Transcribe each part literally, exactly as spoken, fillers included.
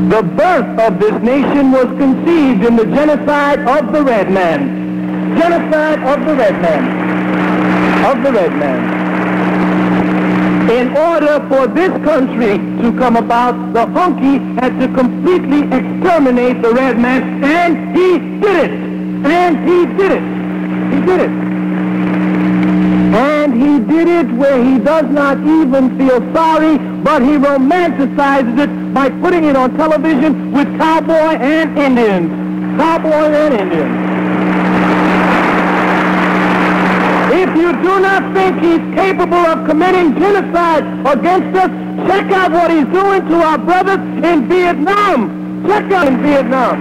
The birth of this nation was conceived in the genocide of the red man. Genocide of the red man. Of the red man. In order for this country to come about, the hunky had to completely exterminate the red man, and he did it. And he did it. He did it. And he did it where he does not even feel sorry, but he romanticizes it by putting it on television with cowboy and Indians. Cowboy and Indians. If you do not think he's capable of committing genocide against us, check out what he's doing to our brothers in Vietnam. Check out in Vietnam.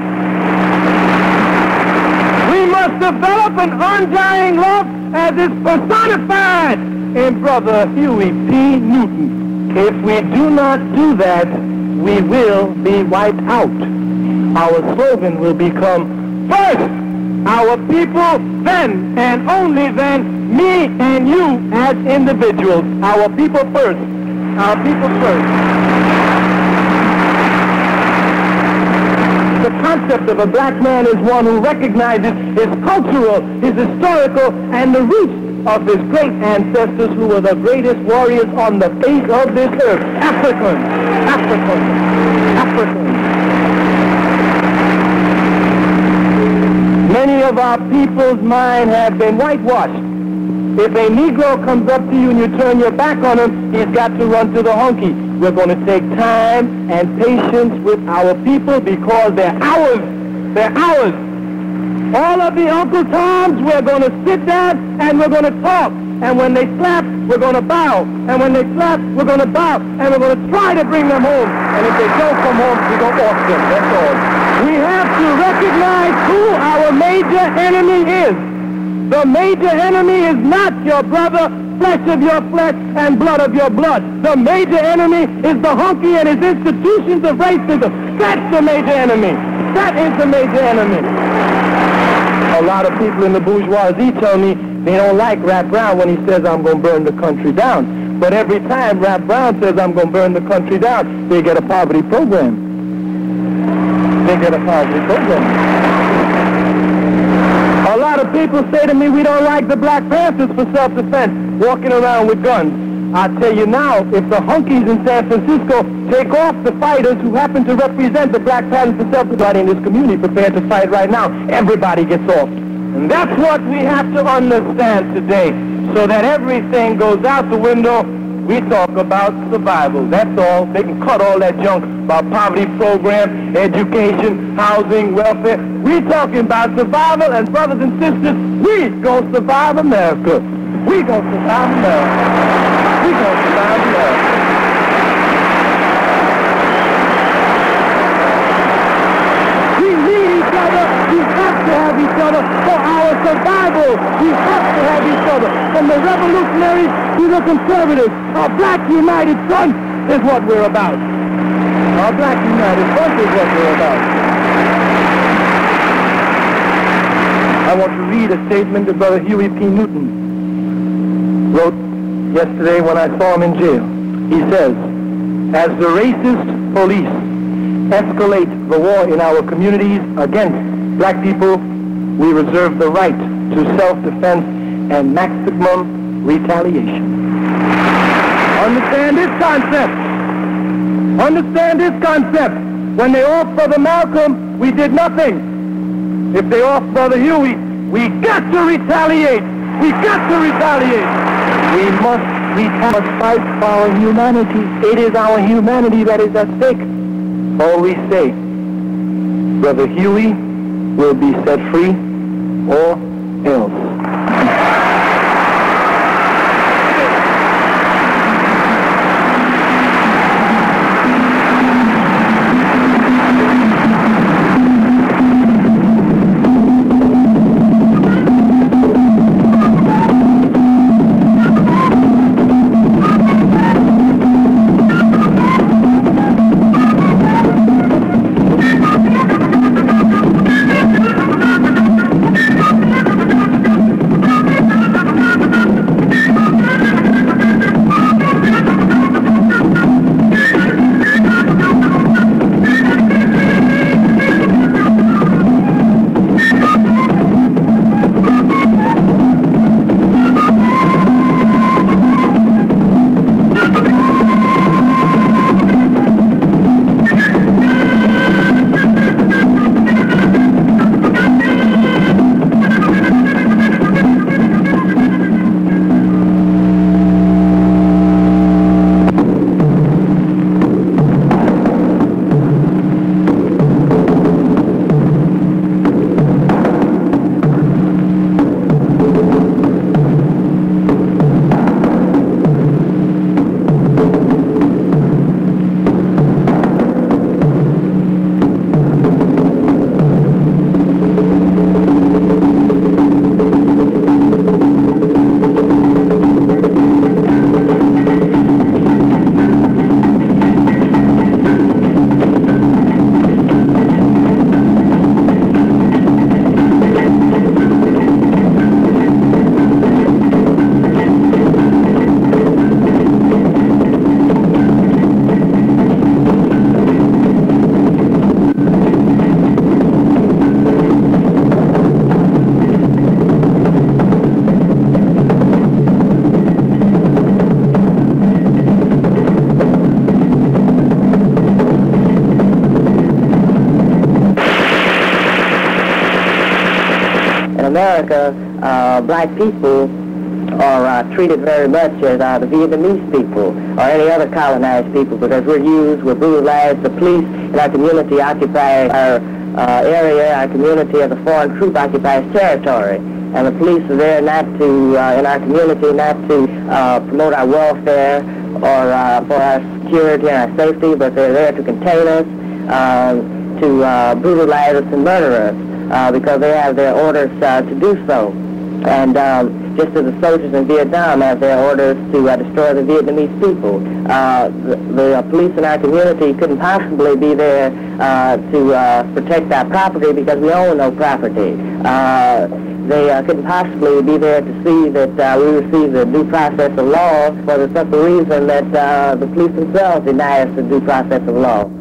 We must develop an undying love as is personified in Brother Huey P. Newton. If we do not do that, we will be wiped out. Our slogan will become, first, our people, then, and only then, me and you as individuals. Our people first. Our people first. The concept of a black man is one who recognizes his cultural, his historical, and the roots of his great ancestors who were the greatest warriors on the face of this earth. Africans. Africans. Africans. Many of our people's minds have been whitewashed. If a Negro comes up to you and you turn your back on him, he's got to run to the hunky. We're going to take time and patience with our people because they're ours. They're ours. All of the Uncle Toms, we're going to sit down and we're going to talk. And when they slap, we're going to bow. And when they slap, we're going to bow. And we're going to try to bring them home. And if they don't come home, we're going to off them. That's all. We have to recognize who our major enemy is. The major enemy is not your brother, flesh of your flesh, and blood of your blood. The major enemy is the hunky and his institutions of racism. That's the major enemy. That is the major enemy. A lot of people in the bourgeoisie tell me they don't like Rap Brown when he says, I'm going to burn the country down. But every time Rap Brown says, I'm going to burn the country down, they get a poverty program. They get a poverty program. A lot of people say to me, we don't like the Black Panthers for self-defense, walking around with guns. I tell you now, if the hunkies in San Francisco take off the fighters who happen to represent the Black Panthers for self-defense in this community prepared to fight right now, everybody gets off. And that's what we have to understand today, so that everything goes out the window. We talk about survival. That's all. They can cut all that junk about poverty program, education, housing, welfare. We talking about survival, and brothers and sisters, we gonna survive America. We gonna survive America. We gonna survive America. We need each other. We have to have each other for our survival. We have to have each other. From the revolutionaries to the conservatives, our black united front is what we're about. Our black united front is what we're about. I want to read a statement that Brother Huey P. Newton wrote yesterday when I saw him in jail. He says, as the racist police escalate the war in our communities against black people, we reserve the right to self-defense and maximum retaliation. Understand this concept. Understand this concept. When they off Brother Malcolm, we did nothing. If they off Brother Huey, we got to retaliate. We got to retaliate. We must, we must fight for our humanity. It is our humanity that is at stake. Always say, Brother Huey will be set free or else. America, uh, black people are uh, treated very much as uh, the Vietnamese people or any other colonized people, because we're used, we're brutalized. The police in our community occupy our uh, area, our community as a foreign troop occupies territory. And the police are there not to, uh, in our community, not to uh, promote our welfare or uh, for our security and our safety, but they're there to contain us, um, to uh, brutalize us and murder us, uh, because they have their orders uh, to do so. And um, just as the soldiers in Vietnam have their orders to uh, destroy the Vietnamese people, uh, the, the uh, police in our community couldn't possibly be there uh, to uh, protect our property, because we own no property. Uh, they uh, couldn't possibly be there to see that uh, we receive the due process of law, for the simple reason that uh, the police themselves deny us the due process of law.